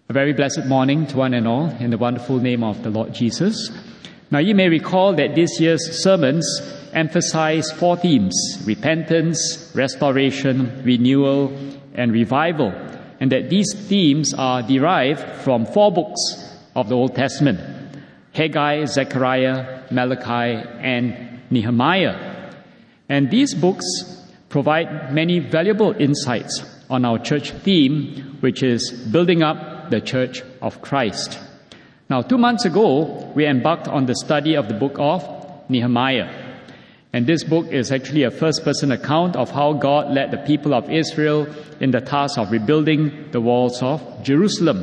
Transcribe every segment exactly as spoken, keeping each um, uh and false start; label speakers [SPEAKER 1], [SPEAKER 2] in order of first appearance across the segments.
[SPEAKER 1] A very blessed morning to one and all in the wonderful name of the Lord Jesus. Now you may recall that this year's sermons emphasize four themes: repentance, restoration, renewal, and revival, and that these themes are derived from four books of the Old Testament: Haggai, Zechariah, Malachi, and Nehemiah. And these books provide many valuable insights on our church theme, which is building up the Church of Christ. Now, two months ago, we embarked on the study of the book of Nehemiah. And this book is actually a first-person account of how God led the people of Israel in the task of rebuilding the walls of Jerusalem.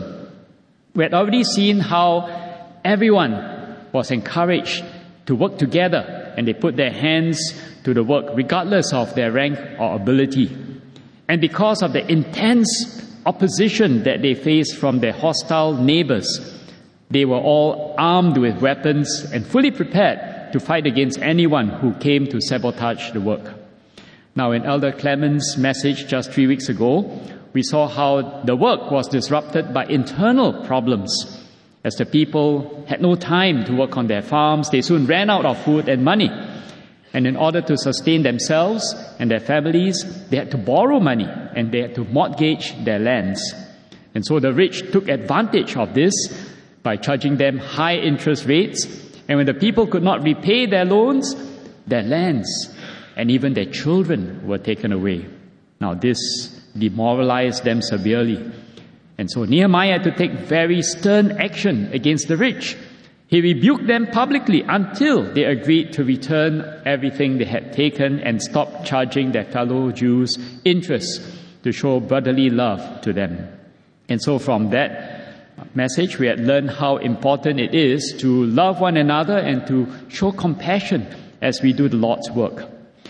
[SPEAKER 1] We had already seen how everyone was encouraged to work together, and they put their hands to the work regardless of their rank or ability. And because of the intense opposition that they faced from their hostile neighbors, they were all armed with weapons and fully prepared to fight against anyone who came to sabotage the work. Now, in Elder Clement's message just three weeks ago, we saw how the work was disrupted by internal problems. As the people had no time to work on their farms, they soon ran out of food and money. And in order to sustain themselves and their families, they had to borrow money and they had to mortgage their lands. And so the rich took advantage of this by charging them high interest rates. And when the people could not repay their loans, their lands and even their children were taken away. Now this demoralized them severely. And so Nehemiah had to take very stern action against the rich. He rebuked them publicly until they agreed to return everything they had taken and stop charging their fellow Jews interest to show brotherly love to them. And so from that message, we had learned how important it is to love one another and to show compassion as we do the Lord's work.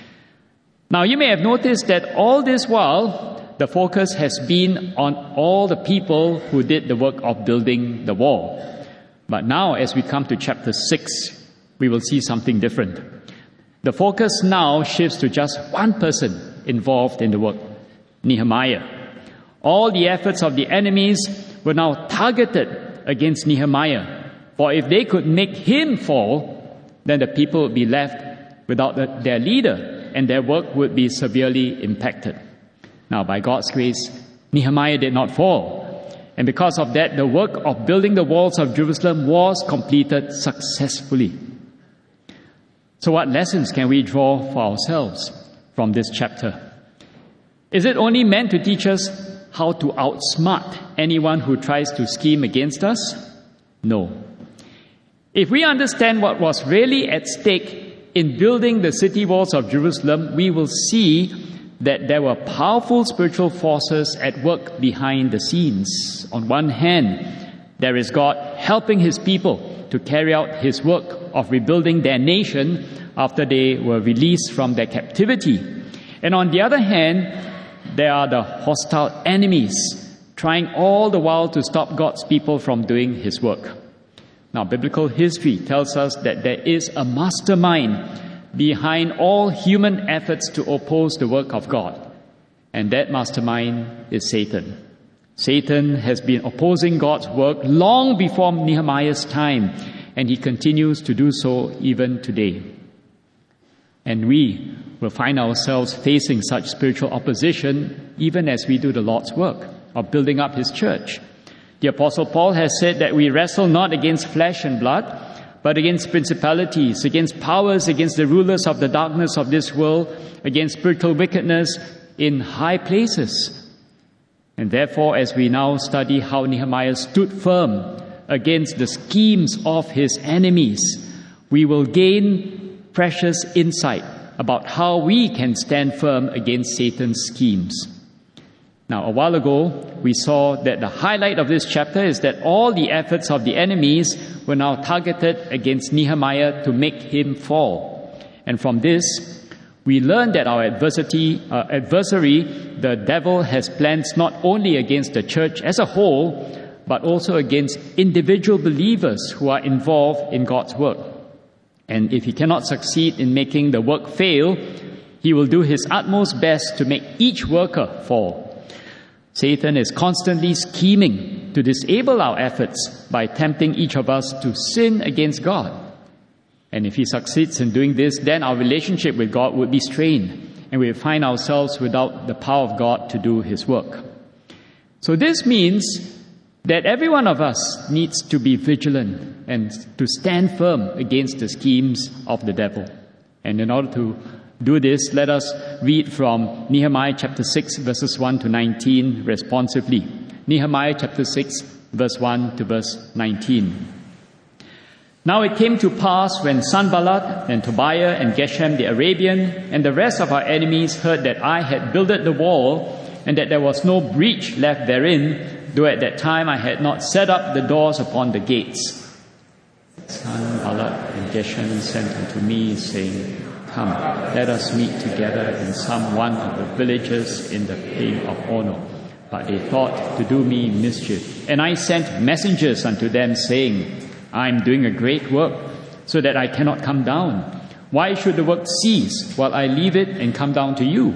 [SPEAKER 1] Now, you may have noticed that all this while, the focus has been on all the people who did the work of building the wall. But now, as we come to chapter six, we will see something different. The focus now shifts to just one person involved in the work, Nehemiah. All the efforts of the enemies were now targeted against Nehemiah. For if they could make him fall, then the people would be left without the, their leader, and their work would be severely impacted. Now, by God's grace, Nehemiah did not fall. And because of that, the work of building the walls of Jerusalem was completed successfully. So what lessons can we draw for ourselves from this chapter? Is it only meant to teach us how to outsmart anyone who tries to scheme against us? No. If we understand what was really at stake in building the city walls of Jerusalem, we will see that there were powerful spiritual forces at work behind the scenes. On one hand, there is God helping His people to carry out His work of rebuilding their nation after they were released from their captivity. And on the other hand, there are the hostile enemies trying all the while to stop God's people from doing His work. Now, biblical history tells us that there is a mastermind behind all human efforts to oppose the work of God. And that mastermind is Satan. Satan has been opposing God's work long before Nehemiah's time, and he continues to do so even today. And we will find ourselves facing such spiritual opposition even as we do the Lord's work of building up His church. The Apostle Paul has said that we wrestle not against flesh and blood, but against principalities, against powers, against the rulers of the darkness of this world, against spiritual wickedness in high places. And therefore, as we now study how Nehemiah stood firm against the schemes of his enemies, we will gain precious insight about how we can stand firm against Satan's schemes. Now, a while ago, we saw that the highlight of this chapter is that all the efforts of the enemies were now targeted against Nehemiah to make him fall. And from this, we learn that our adversity, uh, adversary, the devil, has plans not only against the church as a whole, but also against individual believers who are involved in God's work. And if he cannot succeed in making the work fail, he will do his utmost best to make each worker fall. Satan is constantly scheming to disable our efforts by tempting each of us to sin against God. And if he succeeds in doing this, then our relationship with God would be strained, and we would find ourselves without the power of God to do his work. So this means that every one of us needs to be vigilant and to stand firm against the schemes of the devil. And in order to do this, let us read from Nehemiah chapter six, verses one to nineteen responsively. Nehemiah chapter six, verse one to verse nineteen. Now it came to pass when Sanballat and Tobiah and Geshem the Arabian and the rest of our enemies heard that I had builded the wall and that there was no breach left therein, though at that time I had not set up the doors upon the gates. Sanballat and Geshem sent unto me, saying, Come, let us meet together in some one of the villages in the plain of Ono. But they thought to do me mischief. And I sent messengers unto them, saying, I am doing a great work, so that I cannot come down. Why should the work cease, while I leave it and come down to you?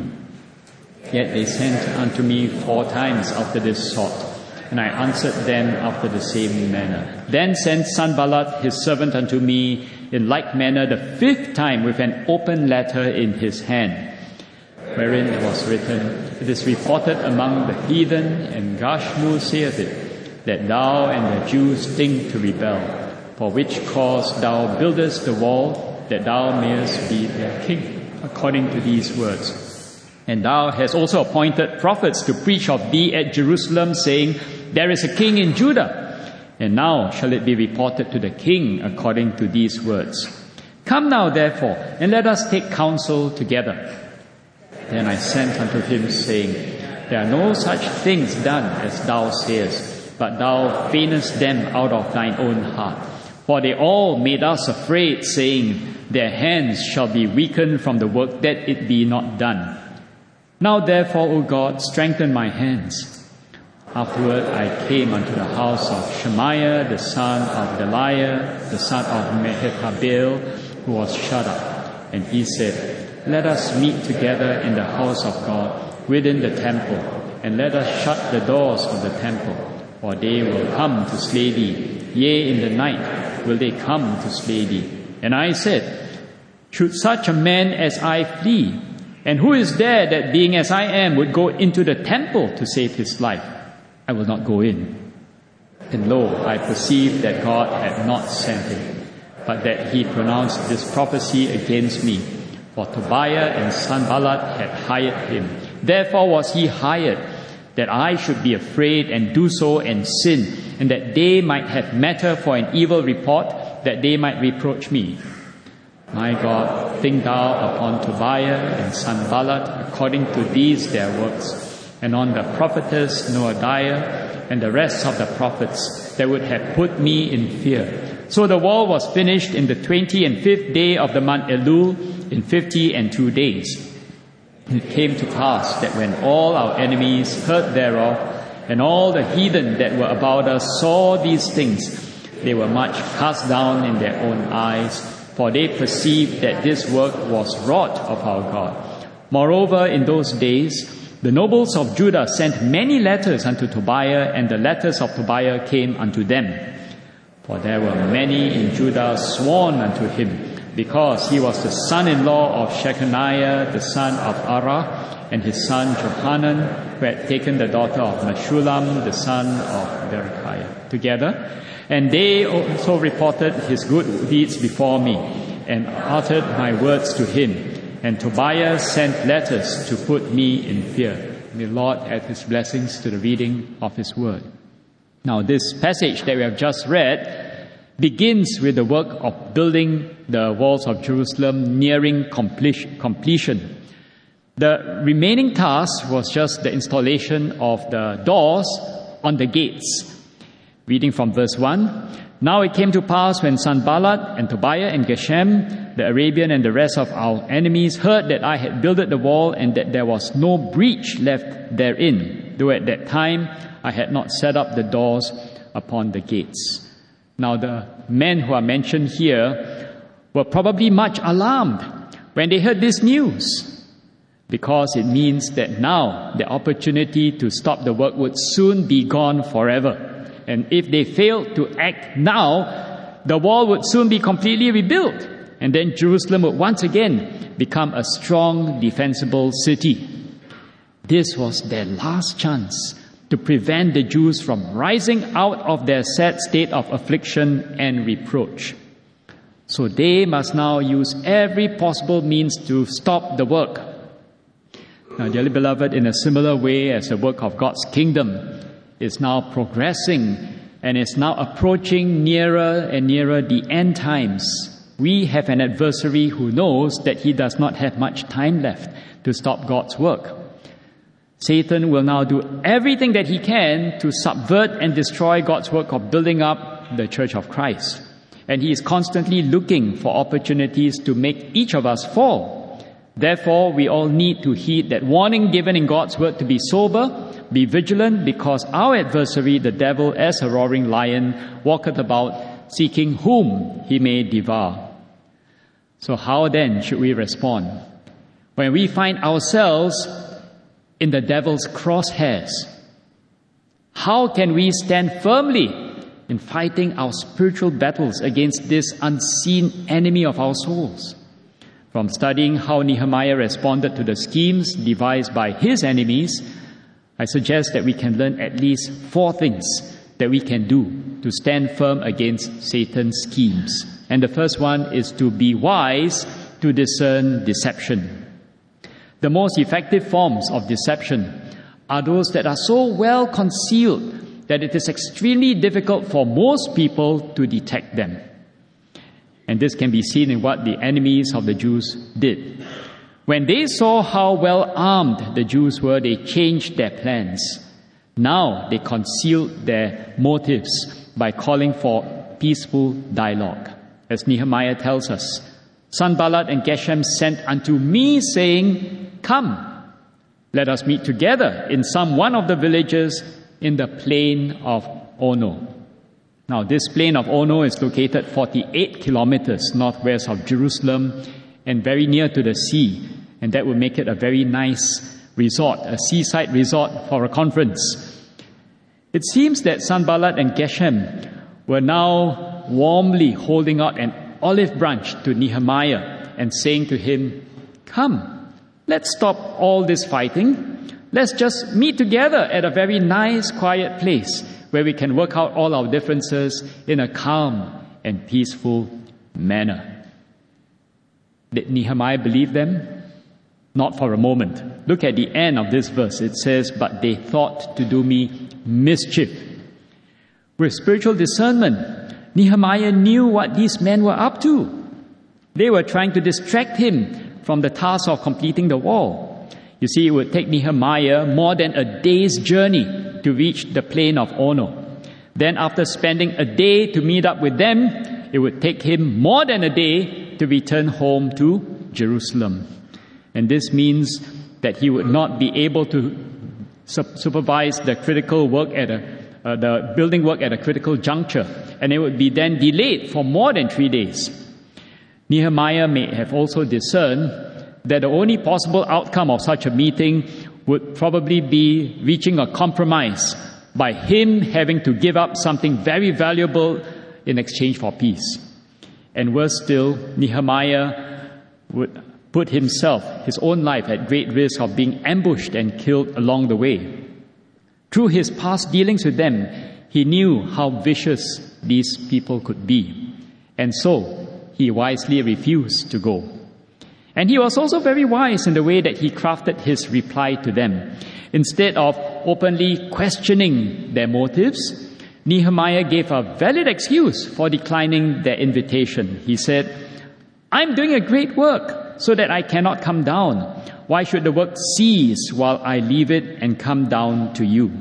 [SPEAKER 1] Yet they sent unto me four times after this sort, and I answered them after the same manner. Then sent Sanballat his servant unto me in like manner the fifth time with an open letter in his hand, wherein it was written, It is reported among the heathen, and Gashmu saith it, that thou and the Jews think to rebel, for which cause thou buildest the wall, that thou mayest be their king, according to these words. And thou hast also appointed prophets to preach of thee at Jerusalem, saying, There is a king in Judah. And now shall it be reported to the king according to these words. Come now, therefore, and let us take counsel together. Then I sent unto him, saying, There are no such things done as thou sayest, but thou feignest them out of thine own heart. For they all made us afraid, saying, Their hands shall be weakened from the work, that it be not done. Now therefore, O God, strengthen my hands. Afterward I came unto the house of Shemaiah, the son of Delaiah, the son of Mehetabel, who was shut up. And he said, Let us meet together in the house of God, within the temple, and let us shut the doors of the temple, for they will come to slay thee. Yea, in the night will they come to slay thee. And I said, Should such a man as I flee? And who is there that, being as I am, would go into the temple to save his life? I will not go in. And lo, I perceived that God had not sent him, but that he pronounced this prophecy against me. For Tobiah and Sanballat had hired him. Therefore was he hired, that I should be afraid and do so and sin, and that they might have matter for an evil report, that they might reproach me. My God, think thou upon Tobiah and Sanballat according to these their works, and on the prophetess Noadiah and the rest of the prophets that would have put me in fear. So the wall was finished in the twenty and fifth day of the month Elul, in fifty and two days. And it came to pass that when all our enemies heard thereof, and all the heathen that were about us saw these things, they were much cast down in their own eyes, for they perceived that this work was wrought of our God. Moreover, in those days, the nobles of Judah sent many letters unto Tobiah, and the letters of Tobiah came unto them. For there were many in Judah sworn unto him, because he was the son-in-law of Shechaniah, the son of Arah, and his son Johanan, who had taken the daughter of Meshullam, the son of Berechiah, together. And they also reported his good deeds before me, and uttered my words to him. And Tobiah sent letters to put me in fear. May the Lord add his blessings to the reading of his word. Now, this passage that we have just read begins with the work of building the walls of Jerusalem nearing completion. The remaining task was just the installation of the doors on the gates. Reading from verse one, Now it came to pass when Sanballat and Tobiah and Geshem, the Arabian, and the rest of our enemies heard that I had builded the wall, and that there was no breach left therein, though at that time I had not set up the doors upon the gates. Now the men who are mentioned here were probably much alarmed when they heard this news. because it means that now the opportunity to stop the work would soon be gone forever. And if they failed to act now, the wall would soon be completely rebuilt, and then Jerusalem would once again become a strong, defensible city. This was their last chance to prevent the Jews from rising out of their sad state of affliction and reproach. So they must now use every possible means to stop the work. Now, dearly beloved, in a similar way as the work of God's kingdom is now progressing and is now approaching nearer and nearer the end times, we have an adversary who knows that he does not have much time left to stop God's work. Satan will now do everything that he can to subvert and destroy God's work of building up the Church of Christ. And he is constantly looking for opportunities to make each of us fall. Therefore, we all need to heed that warning given in God's word to be sober, be vigilant, because our adversary, the devil, as a roaring lion, walketh about, seeking whom he may devour. So how then should we respond when we find ourselves in the devil's crosshairs? How can we stand firmly in fighting our spiritual battles against this unseen enemy of our souls? From studying how Nehemiah responded to the schemes devised by his enemies, I suggest that we can learn at least four things that we can do to stand firm against Satan's schemes. And the first one is to be wise to discern deception. The most effective forms of deception are those that are so well concealed that it is extremely difficult for most people to detect them. And this can be seen in what the enemies of the Jews did. When they saw how well armed the Jews were, they changed their plans. Now they concealed their motives by calling for peaceful dialogue. As Nehemiah tells us, Sanballat and Geshem sent unto me, saying, Come, let us meet together in some one of the villages in the plain of Ono. Now, this plain of Ono is located forty-eight kilometers northwest of Jerusalem and very near to the sea, and that would make it a very nice resort, a seaside resort for a conference. It seems that Sanballat and Geshem were now warmly holding out an olive branch to Nehemiah and saying to him, Come, let's stop all this fighting. Let's just meet together at a very nice, quiet place where we can work out all our differences in a calm and peaceful manner. Did Nehemiah believe them? Not for a moment. Look at the end of this verse. It says, But they thought to do me mischief. With spiritual discernment, Nehemiah knew what these men were up to. They were trying to distract him from the task of completing the wall. You see, it would take Nehemiah more than a day's journey to reach the plain of Ono. Then after spending a day to meet up with them, it would take him more than a day to return home to Jerusalem. And this means that he would not be able to su- supervise the critical work at a, uh, the building work at a critical juncture, and it would be then delayed for more than three days. Nehemiah may have also discerned that the only possible outcome of such a meeting would probably be reaching a compromise by him having to give up something very valuable in exchange for peace. And worse still, Nehemiah would put himself, his own life, at great risk of being ambushed and killed along the way. Through his past dealings with them, he knew how vicious these people could be. And so, he wisely refused to go. And he was also very wise in the way that he crafted his reply to them. Instead of openly questioning their motives, Nehemiah gave a valid excuse for declining their invitation. He said, I'm doing a great work so that I cannot come down. Why should the work cease while I leave it and come down to you?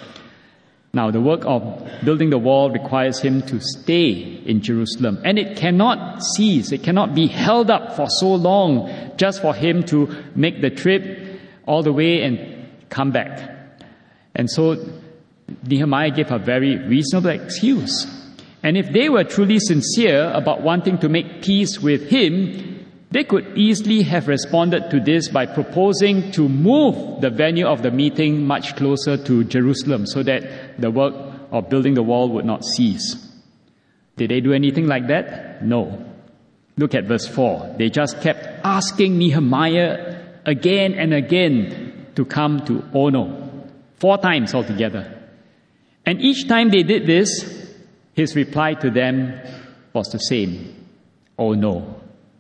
[SPEAKER 1] Now, the work of building the wall requires him to stay in Jerusalem, and it cannot cease, it cannot be held up for so long just for him to make the trip all the way and come back. And so Nehemiah gave a very reasonable excuse. And if they were truly sincere about wanting to make peace with him, They could easily have responded to this by proposing to move the venue of the meeting much closer to Jerusalem so that the work of building the wall would not cease. Did they do anything like that? No. Look at verse four. They just kept asking Nehemiah again and again to come to Ono. Four times altogether. And each time they did this, his reply to them was the same. Oh no.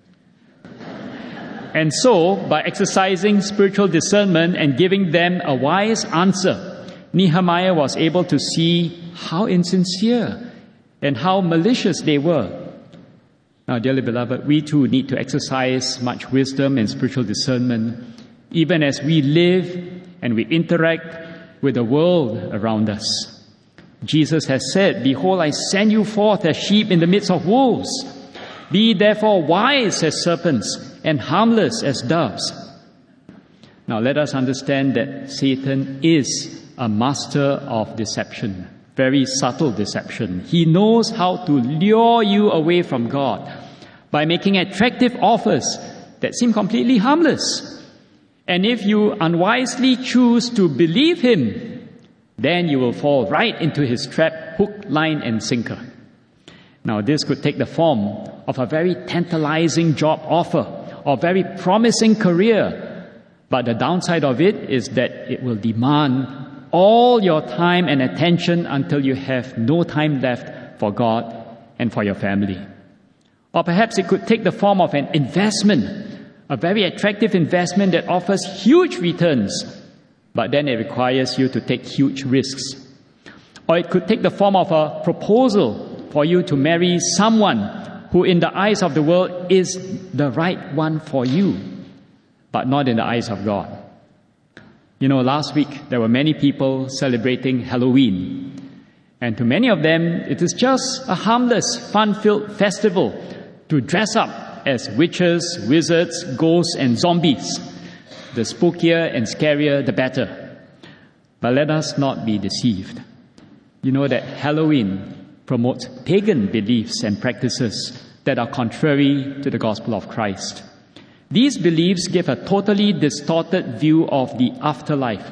[SPEAKER 1] And so, by exercising spiritual discernment and giving them a wise answer, Nehemiah was able to see how insincere and how malicious they were. Now, dearly beloved, we too need to exercise much wisdom and spiritual discernment, even as we live and we interact with the world around us. Jesus has said, "Behold, I send you forth as sheep in the midst of wolves. Be therefore wise as serpents and harmless as doves." Now let us understand that Satan is a master of deception, very subtle deception. He knows how to lure you away from God by making attractive offers that seem completely harmless. And if you unwisely choose to believe him, then you will fall right into his trap, hook, line, and sinker. Now, this could take the form of a very tantalizing job offer or very promising career. But the downside of it is that it will demand all your time and attention until you have no time left for God and for your family. Or perhaps it could take the form of an investment, a very attractive investment that offers huge returns, but then it requires you to take huge risks. Or it could take the form of a proposal for you to marry someone who in the eyes of the world is the right one for you, but not in the eyes of God. You know, last week there were many people celebrating Halloween. And to many of them, it is just a harmless, fun-filled festival to dress up as witches, wizards, ghosts, and zombies. The spookier and scarier, the better. But let us not be deceived. You know that Halloween promotes pagan beliefs and practices that are contrary to the gospel of Christ. These beliefs give a totally distorted view of the afterlife.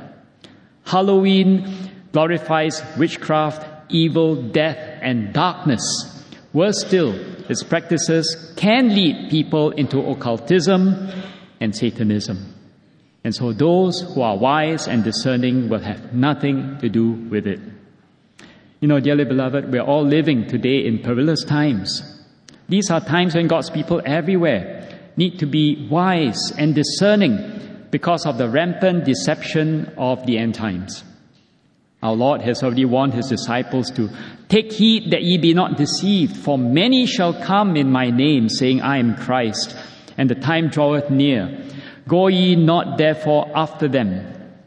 [SPEAKER 1] Halloween glorifies witchcraft, evil, death, and darkness. Worse still, its practices can lead people into occultism and Satanism. And so those who are wise and discerning will have nothing to do with it. You know, dearly beloved, we're all living today in perilous times. These are times when God's people everywhere need to be wise and discerning because of the rampant deception of the end times. Our Lord has already warned his disciples to take heed that ye be not deceived, for many shall come in my name, saying, I am Christ, and the time draweth near. Go ye not therefore after them.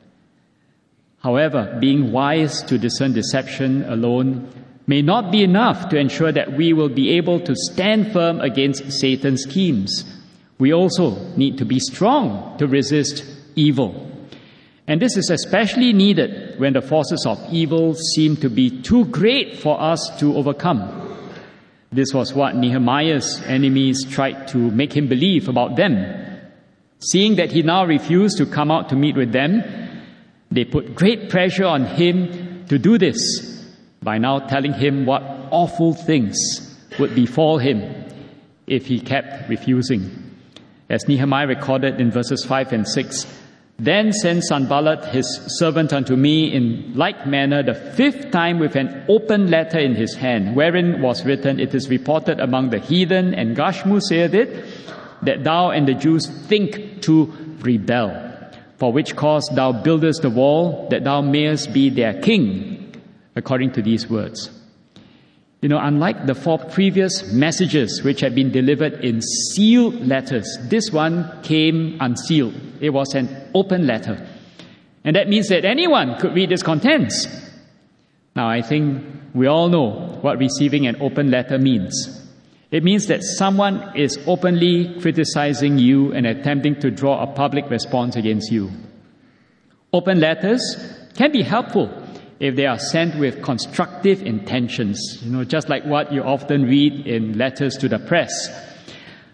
[SPEAKER 1] However, being wise to discern deception alone may not be enough to ensure that we will be able to stand firm against Satan's schemes. We also need to be strong to resist evil. And this is especially needed when the forces of evil seem to be too great for us to overcome. This was what Nehemiah's enemies tried to make him believe about them. Seeing that he now refused to come out to meet with them, they put great pressure on him to do this by now telling him what awful things would befall him if he kept refusing. As Nehemiah recorded in verses five and six, Then sent Sanballat his servant unto me in like manner the fifth time with an open letter in his hand, wherein was written, It is reported among the heathen, and Gashmu saith it, that thou and the Jews think to rebel. For which cause thou buildest the wall, that thou mayest be their king, according to these words. You know, unlike the four previous messages which had been delivered in sealed letters, this one came unsealed. It was an open letter. And that means that anyone could read its contents. Now, I think we all know what receiving an open letter means. It means that someone is openly criticizing you and attempting to draw a public response against you. Open letters can be helpful if they are sent with constructive intentions, you know, just like what you often read in letters to the press.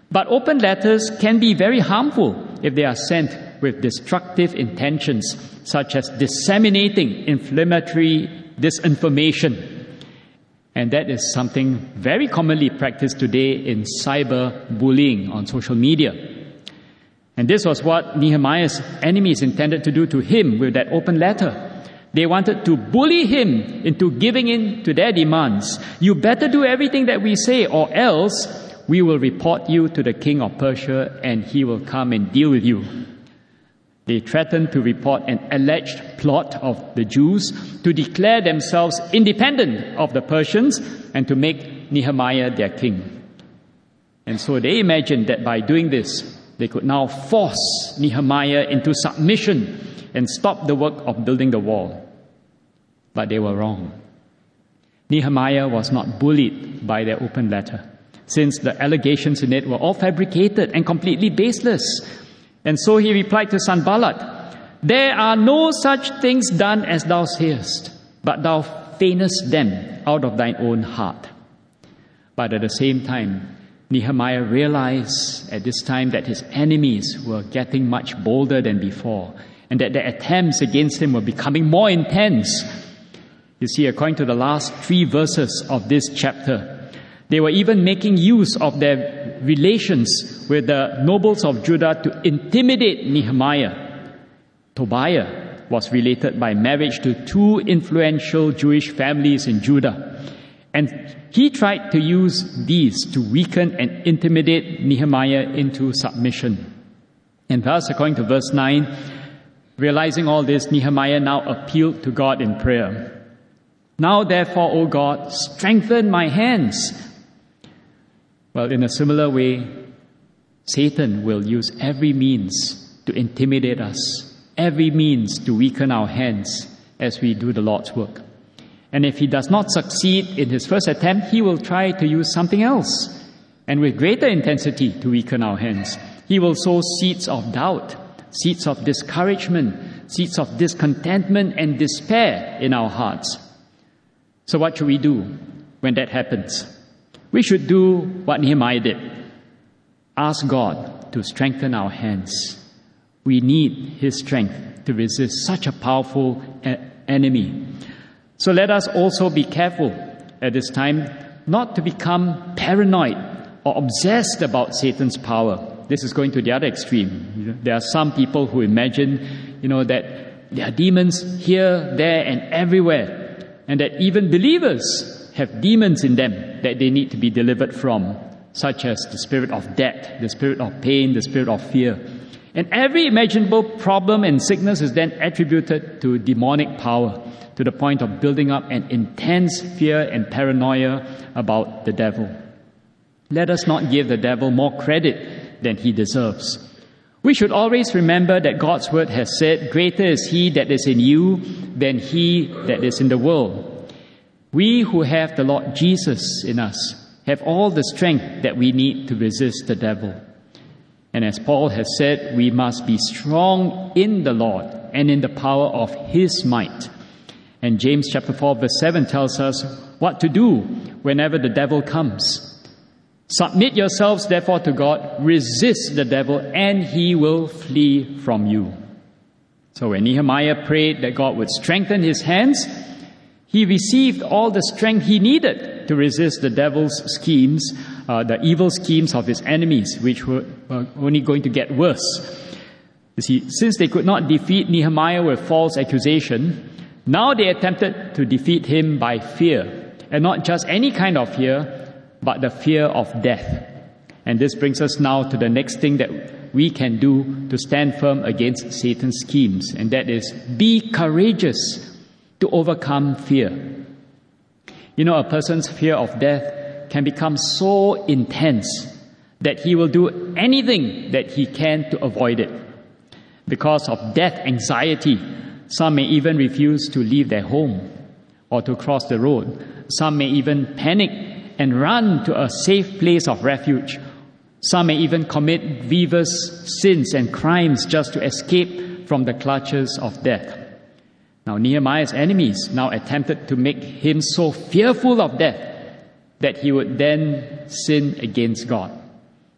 [SPEAKER 1] But open letters can be very harmful if they are sent with destructive intentions, such as disseminating inflammatory disinformation. And that is something very commonly practiced today in cyberbullying on social media. And this was what Nehemiah's enemies intended to do to him with that open letter. They wanted to bully him into giving in to their demands. You better do everything that we say, or else we will report you to the king of Persia and he will come and deal with you. They threatened to report an alleged plot of the Jews to declare themselves independent of the Persians and to make Nehemiah their king. And so they imagined that by doing this, they could now force Nehemiah into submission and stop the work of building the wall. But they were wrong. Nehemiah was not bullied by their open letter, since the allegations in it were all fabricated and completely baseless. And so he replied to Sanballat, "There are no such things done as thou sayest, but thou feignest them out of thine own heart." But at the same time, Nehemiah realized at this time that his enemies were getting much bolder than before, and that their attempts against him were becoming more intense. You see, according to the last three verses of this chapter, they were even making use of their relations with the nobles of Judah to intimidate Nehemiah. Tobiah was related by marriage to two influential Jewish families in Judah. And he tried to use these to weaken and intimidate Nehemiah into submission. And thus, according to verse nine, realizing all this, Nehemiah now appealed to God in prayer. "Now therefore, O God, strengthen my hands." Well, in a similar way, Satan will use every means to intimidate us, every means to weaken our hands as we do the Lord's work. And if he does not succeed in his first attempt, he will try to use something else, and with greater intensity to weaken our hands. He will sow seeds of doubt, seeds of discouragement, seeds of discontentment and despair in our hearts. So what should we do when that happens? We should do what Nehemiah did. Ask God to strengthen our hands. We need his strength to resist such a powerful a- enemy. So let us also be careful at this time not to become paranoid or obsessed about Satan's power. This is going to the other extreme. You know, there are some people who imagine, you know, that there are demons here, there, and everywhere, and that even believers have demons in them that they need to be delivered from, such as the spirit of death, the spirit of pain, the spirit of fear. And every imaginable problem and sickness is then attributed to demonic power, to the point of building up an intense fear and paranoia about the devil. Let us not give the devil more credit than he deserves. We should always remember that God's word has said, "Greater is he that is in you than he that is in the world." We who have the Lord Jesus in us have all the strength that we need to resist the devil. And as Paul has said, we must be strong in the Lord and in the power of his might. And James chapter four verse seven tells us what to do whenever the devil comes. "Submit yourselves therefore to God, resist the devil, and he will flee from you." So when Nehemiah prayed that God would strengthen his hands, he received all the strength he needed to resist the devil's schemes, uh, the evil schemes of his enemies, which were, were only going to get worse. You see, since they could not defeat Nehemiah with false accusation, now they attempted to defeat him by fear, and not just any kind of fear, but the fear of death. And this brings us now to the next thing that we can do to stand firm against Satan's schemes, and that is be courageous to overcome fear. You know, a person's fear of death can become so intense that he will do anything that he can to avoid it. Because of death anxiety, some may even refuse to leave their home or to cross the road. Some may even panic and run to a safe place of refuge. Some may even commit grievous sins and crimes just to escape from the clutches of death. Now, Nehemiah's enemies now attempted to make him so fearful of death that he would then sin against God.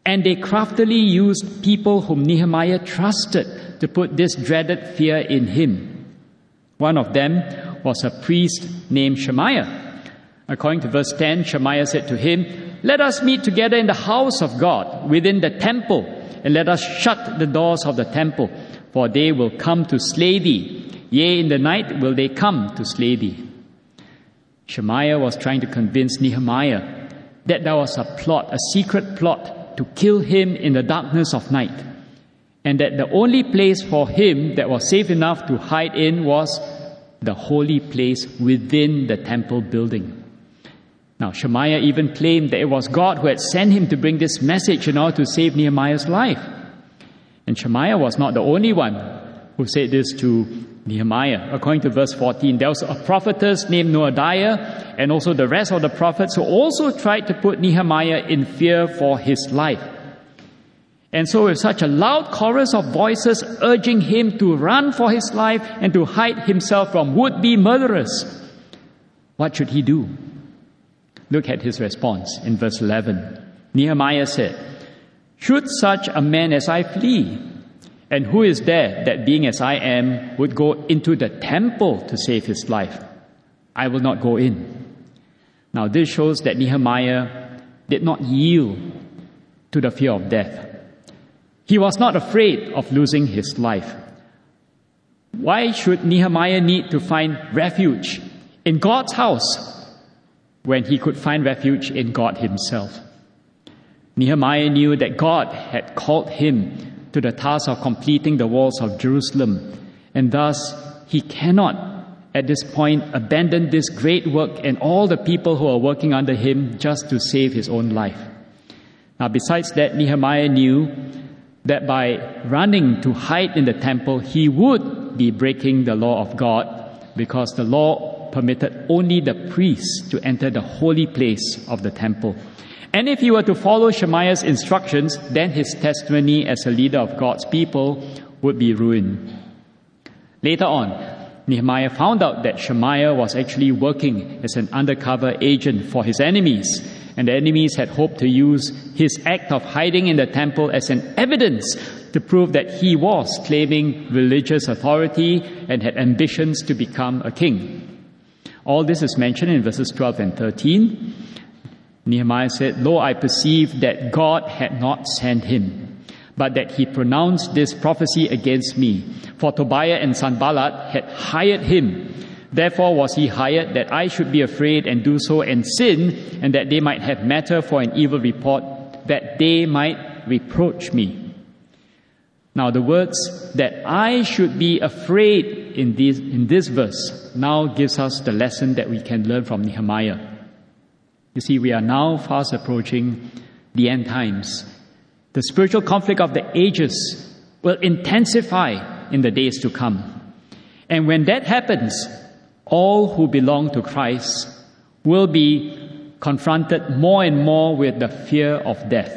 [SPEAKER 1] And they craftily used people whom Nehemiah trusted to put this dreaded fear in him. One of them was a priest named Shemaiah. According to verse ten, Shemaiah said to him, "Let us meet together in the house of God, within the temple, and let us shut the doors of the temple, for they will come to slay thee. Yea, in the night will they come to slay thee." Shemaiah was trying to convince Nehemiah that there was a plot, a secret plot, to kill him in the darkness of night, and that the only place for him that was safe enough to hide in was the holy place within the temple building. Now, Shemaiah even claimed that it was God who had sent him to bring this message in order to save Nehemiah's life. And Shemaiah was not the only one who said this to Nehemiah. According to verse fourteen, there was a prophetess named Noadiah, and also the rest of the prophets who also tried to put Nehemiah in fear for his life. And so with such a loud chorus of voices urging him to run for his life and to hide himself from would-be murderers, what should he do? Look at his response in verse eleven. Nehemiah said, "Should such a man as I flee? And who is there that, being as I am, would go into the temple to save his life? I will not go in." Now this shows that Nehemiah did not yield to the fear of death. He was not afraid of losing his life. Why should Nehemiah need to find refuge in God's house when he could find refuge in God himself? Nehemiah knew that God had called him to the task of completing the walls of Jerusalem, and thus he cannot, at this point, abandon this great work and all the people who are working under him just to save his own life. Now, besides that, Nehemiah knew that by running to hide in the temple, he would be breaking the law of God, because the law permitted only the priests to enter the holy place of the temple. And if he were to follow Shemaiah's instructions, then his testimony as a leader of God's people would be ruined. Later on, Nehemiah found out that Shemaiah was actually working as an undercover agent for his enemies, and the enemies had hoped to use his act of hiding in the temple as an evidence to prove that he was claiming religious authority and had ambitions to become a king. All this is mentioned in verses twelve and thirteen. Nehemiah said, "Lo, I perceived that God had not sent him, but that he pronounced this prophecy against me. For Tobiah and Sanballat had hired him. Therefore was he hired, that I should be afraid and do so and sin, and that they might have matter for an evil report, that they might reproach me." Now the words "that I should be afraid" in this, in this verse now gives us the lesson that we can learn from Nehemiah. You see, we are now fast approaching the end times. The spiritual conflict of the ages will intensify in the days to come. And when that happens, all who belong to Christ will be confronted more and more with the fear of death.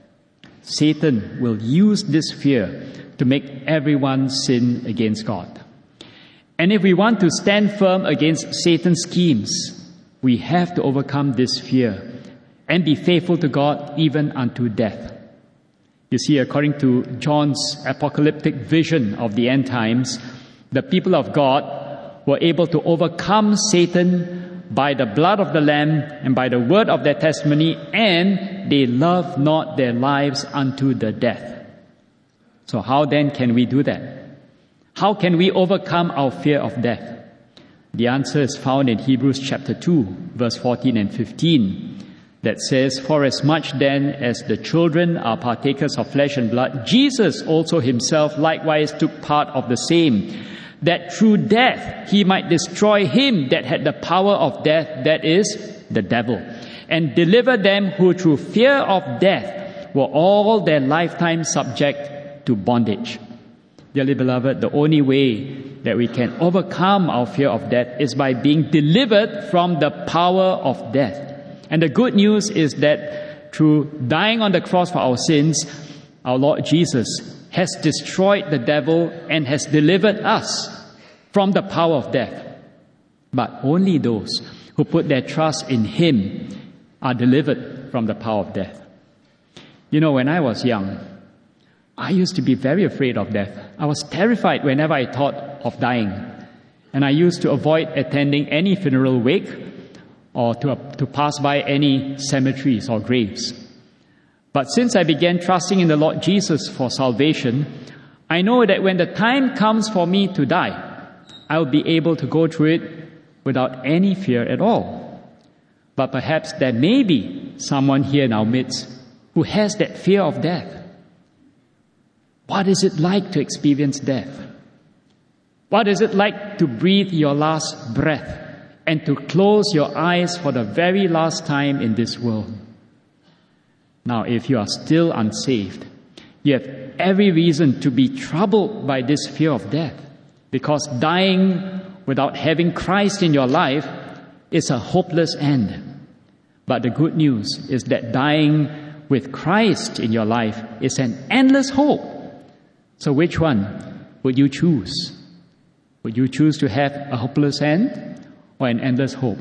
[SPEAKER 1] Satan will use this fear to make everyone sin against God. And if we want to stand firm against Satan's schemes, we have to overcome this fear and be faithful to God even unto death. You see, according to John's apocalyptic vision of the end times, the people of God were able to overcome Satan by the blood of the Lamb and by the word of their testimony, and they loved not their lives unto the death. So how then can we do that? How can we overcome our fear of death? The answer is found in Hebrews chapter two, verse fourteen and fifteen, that says, "For as much then as the children are partakers of flesh and blood, Jesus also himself likewise took part of the same, that through death he might destroy him that had the power of death, that is, the devil, and deliver them who through fear of death were all their lifetime subject to bondage." Dearly beloved, the only way that we can overcome our fear of death is by being delivered from the power of death. And the good news is that through dying on the cross for our sins, our Lord Jesus has destroyed the devil and has delivered us from the power of death. But only those who put their trust in him are delivered from the power of death. You know, when I was young, I used to be very afraid of death. I was terrified whenever I thought of dying. And I used to avoid attending any funeral wake or to, to pass by any cemeteries or graves. But since I began trusting in the Lord Jesus for salvation, I know that when the time comes for me to die, I will be able to go through it without any fear at all. But perhaps there may be someone here in our midst who has that fear of death. What is it like to experience death? What is it like to breathe your last breath and to close your eyes for the very last time in this world? Now, if you are still unsaved, you have every reason to be troubled by this fear of death, because dying without having Christ in your life is a hopeless end. But the good news is that dying with Christ in your life is an endless hope. So which one would you choose? Would you choose to have a hopeless end or an endless hope?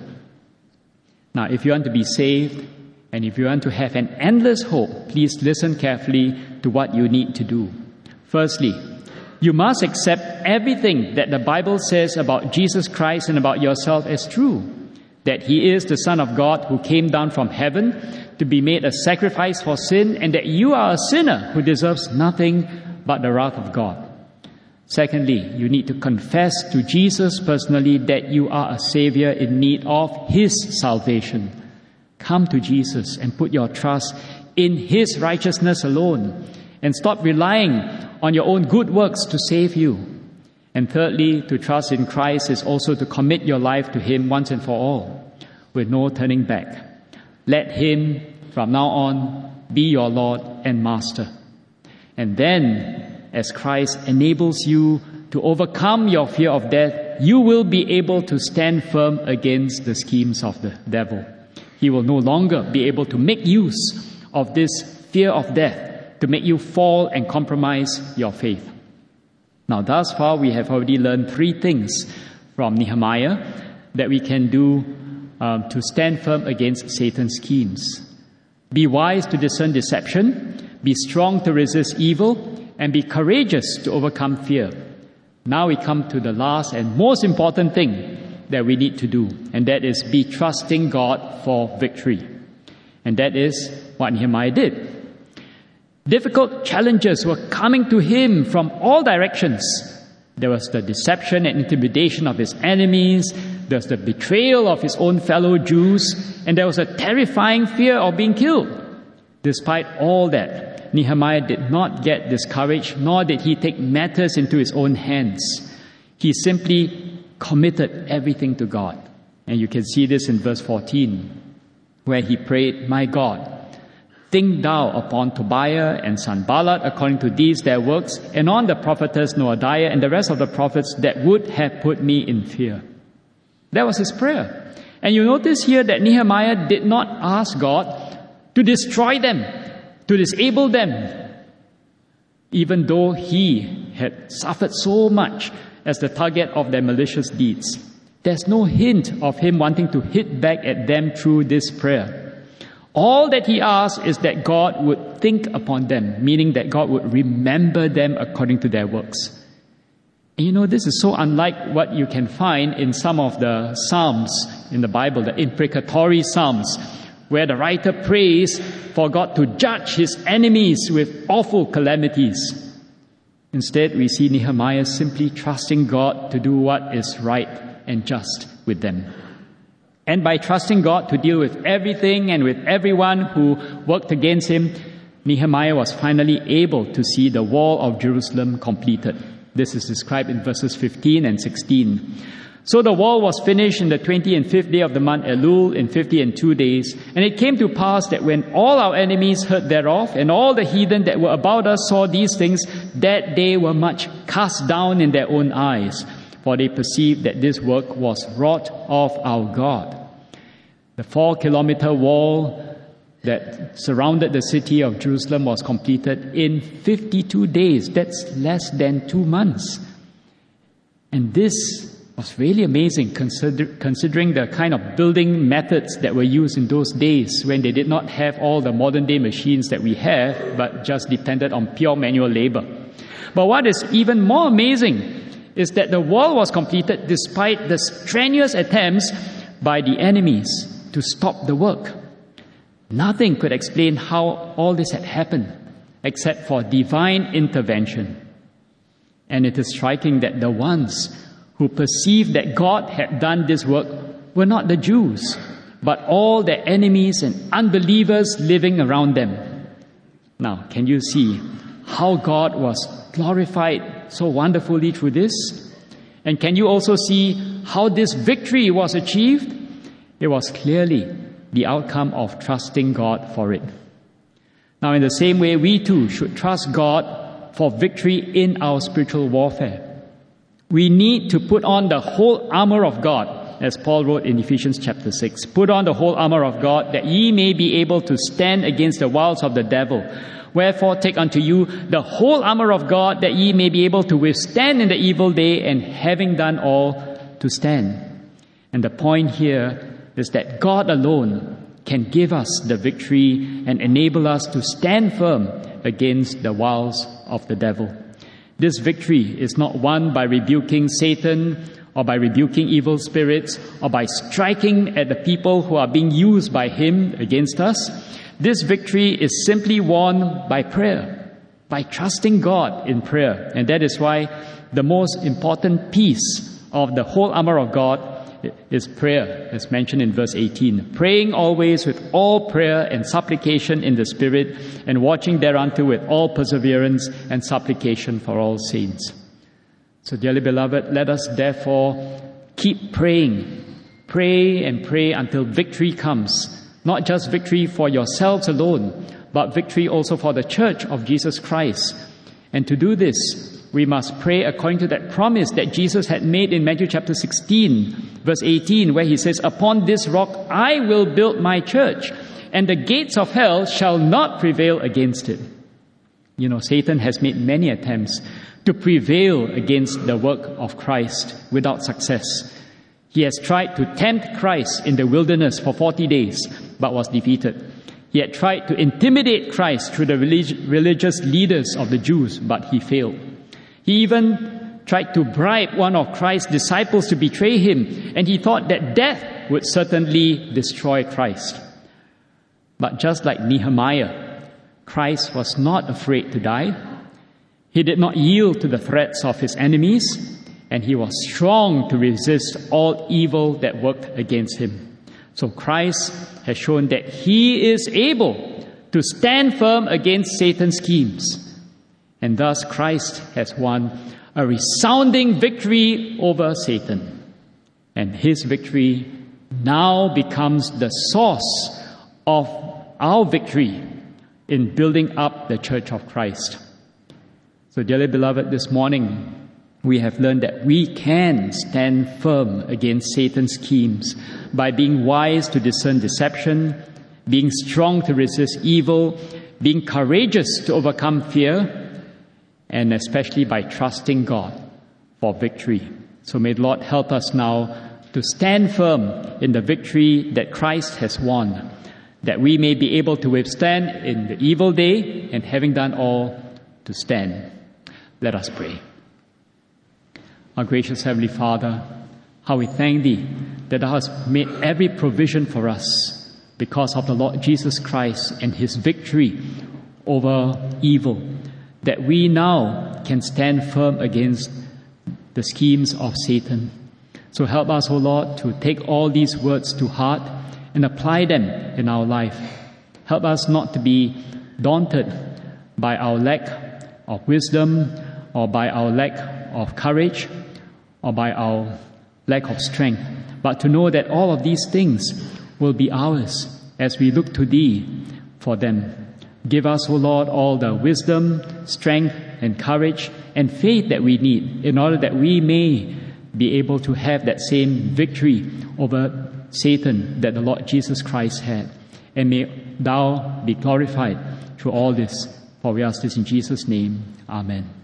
[SPEAKER 1] Now, if you want to be saved and if you want to have an endless hope, please listen carefully to what you need to do. Firstly, you must accept everything that the Bible says about Jesus Christ and about yourself as true. That He is the Son of God who came down from heaven to be made a sacrifice for sin, and that you are a sinner who deserves nothing but the wrath of God. Secondly, you need to confess to Jesus personally that you are a Savior in need of His salvation. Come to Jesus and put your trust in His righteousness alone, and stop relying on your own good works to save you. And thirdly, to trust in Christ is also to commit your life to Him once and for all, with no turning back. Let Him, from now on, be your Lord and Master. And then, as Christ enables you to overcome your fear of death, you will be able to stand firm against the schemes of the devil. He will no longer be able to make use of this fear of death to make you fall and compromise your faith. Now, thus far, we have already learned three things from Nehemiah that we can do um, to stand firm against Satan's schemes. Be wise to discern deception, be strong to resist evil, and be courageous to overcome fear. Now we come to the last and most important thing that we need to do, and that is be trusting God for victory. And that is what Nehemiah did. Difficult challenges were coming to him from all directions. There was the deception and intimidation of his enemies, there was the betrayal of his own fellow Jews, and there was a terrifying fear of being killed. Despite all that, Nehemiah did not get discouraged, nor did he take matters into his own hands. He simply committed everything to God. And you can see this in verse fourteen, where he prayed, "My God, think thou upon Tobiah and Sanballat according to these their works, and on the prophetess Noadiah and the rest of the prophets that would have put me in fear." That was his prayer. And you notice here that Nehemiah did not ask God to destroy them, to disable them, even though he had suffered so much as the target of their malicious deeds. There's no hint of him wanting to hit back at them through this prayer. All that he asked is that God would think upon them, meaning that God would remember them according to their works. And you know, this is so unlike what you can find in some of the Psalms in the Bible, the imprecatory Psalms, where the writer prays for God to judge his enemies with awful calamities. Instead, we see Nehemiah simply trusting God to do what is right and just with them. And by trusting God to deal with everything and with everyone who worked against him, Nehemiah was finally able to see the wall of Jerusalem completed. This is described in verses fifteen and sixteen. So the wall was finished in the twentieth and fifth day of the month Elul in fifty and two days. And it came to pass that when all our enemies heard thereof, and all the heathen that were about us saw these things, that they were much cast down in their own eyes, for they perceived that this work was wrought of our God. The four-kilometer wall that surrounded the city of Jerusalem was completed in fifty-two days. That's less than two months. And this was really amazing consider, considering the kind of building methods that were used in those days when they did not have all the modern day machines that we have, but just depended on pure manual labor. But what is even more amazing is that the wall was completed despite the strenuous attempts by the enemies to stop the work. Nothing could explain how all this had happened except for divine intervention. And it is striking that the ones who perceived that God had done this work were not the Jews, but all their enemies and unbelievers living around them. Now, can you see how God was glorified so wonderfully through this? And can you also see how this victory was achieved? It was clearly the outcome of trusting God for it. Now, in the same way, we too should trust God for victory in our spiritual warfare. We need to put on the whole armor of God, as Paul wrote in Ephesians chapter six. Put on the whole armor of God, that ye may be able to stand against the wiles of the devil. Wherefore take unto you the whole armor of God, that ye may be able to withstand in the evil day, and having done all, to stand. And the point here is that God alone can give us the victory and enable us to stand firm against the wiles of the devil. This victory is not won by rebuking Satan or by rebuking evil spirits or by striking at the people who are being used by him against us. This victory is simply won by prayer, by trusting God in prayer. And that is why the most important piece of the whole armor of God is prayer, as mentioned in verse eighteen. Praying always with all prayer and supplication in the Spirit, and watching thereunto with all perseverance and supplication for all saints. So, dearly beloved, let us therefore keep praying. Pray and pray until victory comes. Not just victory for yourselves alone, but victory also for the church of Jesus Christ. And to do this, we must pray according to that promise that Jesus had made in Matthew chapter sixteen, verse eighteen, where he says, "Upon this rock I will build my church, and the gates of hell shall not prevail against it." You know, Satan has made many attempts to prevail against the work of Christ without success. He has tried to tempt Christ in the wilderness for forty days, but was defeated. He had tried to intimidate Christ through the relig- religious leaders of the Jews, but he failed. He even tried to bribe one of Christ's disciples to betray him, and he thought that death would certainly destroy Christ. But just like Nehemiah, Christ was not afraid to die. He did not yield to the threats of his enemies, and he was strong to resist all evil that worked against him. So Christ has shown that he is able to stand firm against Satan's schemes. And thus Christ has won a resounding victory over Satan. And his victory now becomes the source of our victory in building up the church of Christ. So, dearly beloved, this morning we have learned that we can stand firm against Satan's schemes by being wise to discern deception, being strong to resist evil, being courageous to overcome fear, and especially by trusting God for victory. So may the Lord help us now to stand firm in the victory that Christ has won, that we may be able to withstand in the evil day, and having done all, to stand. Let us pray. Our gracious Heavenly Father, how we thank Thee that Thou hast made every provision for us because of the Lord Jesus Christ and His victory over evil, that we now can stand firm against the schemes of Satan. So help us, O Lord, to take all these words to heart and apply them in our life. Help us not to be daunted by our lack of wisdom, or by our lack of courage, or by our lack of strength, but to know that all of these things will be ours as we look to Thee for them. Give us, O Lord, all the wisdom, strength, and courage, and faith that we need in order that we may be able to have that same victory over Satan that the Lord Jesus Christ had. And may Thou be glorified through all this. For we ask this in Jesus' name. Amen.